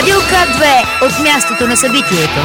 Радио К2 от мястото на събитието.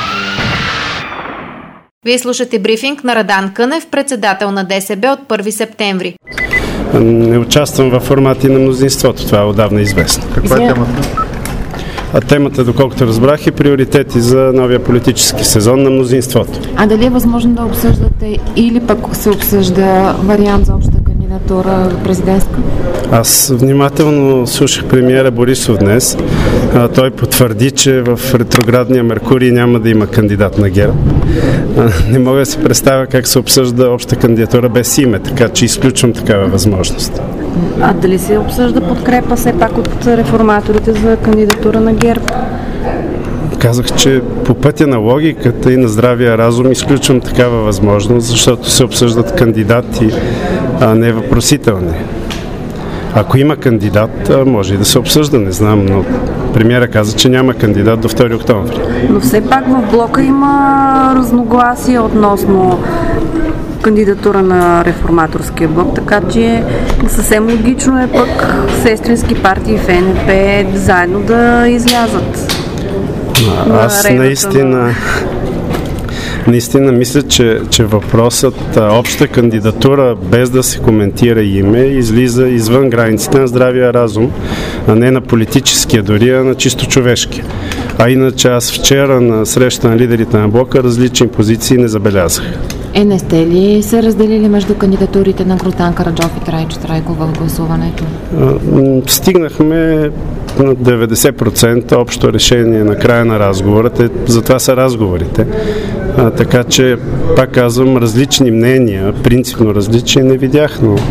Вие слушате брифинг на Радан Кънев, председател на ДСБ от 1 септември. Не участвам във формати на мнозинството, това е отдавна известно. Каква е темата? Темата, доколкото разбрах, е приоритети за новия политически сезон на мнозинството. А дали е възможно да обсъждате или пък се обсъжда вариант за обща кандидатура президентска? Аз внимателно слушах премиера Борисов днес. Той потвърди, че в ретроградния Меркурий няма да има кандидат на ГЕРБ. Не мога да си представя как се обсъжда обща кандидатура без име, така че изключвам такава възможност. А дали се обсъжда подкрепа все пак от реформаторите за кандидатура на ГЕРБ? Казах, че по пътя на логиката и на здравия разум изключвам такава възможност, защото се обсъждат кандидати, а не въпросителни. Ако има кандидат, може и да се обсъжда, не знам, но премиера каза, че няма кандидат до 2 октомври. Но все пак в блока има разногласия относно кандидатура на реформаторския блок, така че съвсем логично е пък сестрински партии в ЕНП заедно да излязат. Аз наистина мисля, че въпросът обща кандидатура без да се коментира име излиза извън границите на здравия разум, а не на политическия дори, а на чисто човешки. А иначе аз вчера на среща на лидерите на блока различни позиции не забелязах. Не сте ли се разделили между кандидатурите на Гроздан Караджов и Трайчо Трайков в гласуването? Стигнахме на 90% общо решение на края на разговора. Затова са разговорите. Така че, пак казвам, различни мнения, принципно различни не видях, но...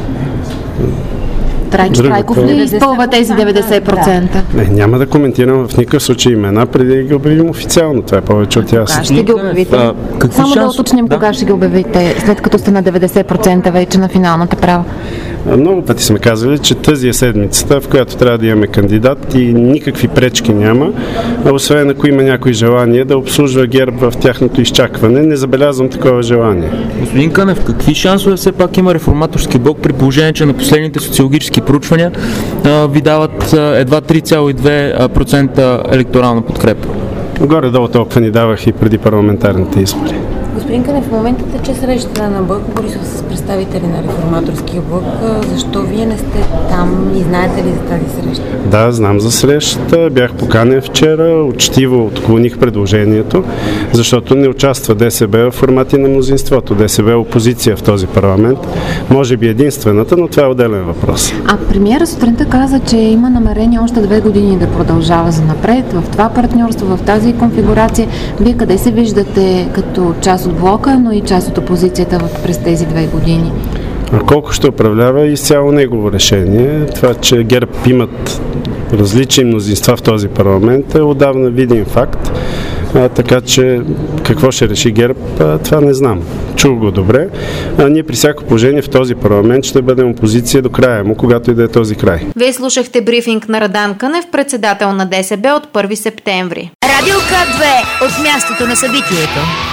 Трайчо Трайков ли изпълва тези 90%? Няма да коментирам в никакъв случай имена, преди да ги обявим официално. Това е повече от ясно. Кога ще ги обявите? Само да уточним кога ще ги обявите, след като сте на 90% вече на финалната права. Много пъти сме казали, че тази е седмицата, в която трябва да имаме кандидат и никакви пречки няма, освен ако има някой желание да обслужва ГЕРБ в тяхното изчакване. Не забелязвам такова желание. Господин Кънев, какви шансове все пак има реформаторски блок при положение, че на последните социологически проучвания ви дават едва 3,2% електорална подкрепа? Горе-долу толкова ни давах и преди парламентарните избори. Господин Кънев, в момента тече среща на Бойко Борисов с представители на реформаторския блок. Защо вие не сте там и знаете ли за тази среща? Да, знам за срещата. Бях поканен вчера. Учтиво отклоних предложението, защото не участва ДСБ в формати на мнозинството. ДСБ е опозиция в този парламент. Може би единствената, но това е отделен въпрос. А премиера сутринта каза, че има намерение още 2 години да продължава занапред в това партньорство, в тази конфигурация. Вие къде се виждате като част от блока, но и част от опозицията през тези 2 години? А колко ще управлява, изцяло негово решение. Това, че ГЕРБ имат различни мнозинства в този парламент, е отдавна видим факт. Така че какво ще реши ГЕРБ, това не знам. Чух го добре. Ние при всяко положение в този парламент ще бъдем опозиция до края му, когато и да е този край. Вие слушахте брифинг на Радан Кънев, председател на ДСБ от 1 септември. Радио К2 от мястото на събитието.